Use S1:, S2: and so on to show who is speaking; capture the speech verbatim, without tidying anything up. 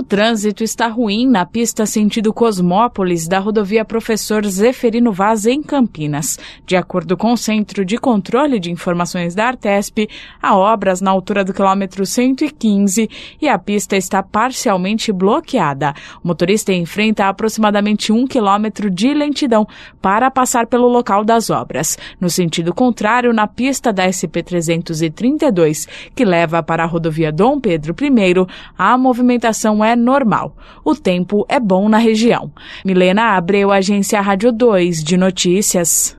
S1: trânsito está ruim na pista sentido Cosmópolis da rodovia Professor Zeferino Vaz, em Campinas. De acordo com o Centro de Controle de Informações da Artesp, há obras na altura do quilômetro cento e quinze e a pista está parcialmente bloqueada. O motorista enfrenta aproximadamente um quilômetro de lentidão para passar pelo local das obras. No sentido contrário, na pista da S P trezentos e trinta e dois, que leva para a rodovia Dom Pedro I, a movimentação é normal. O tempo é bom na região. Milena Abreu, Agência Rádio dois de Notícias.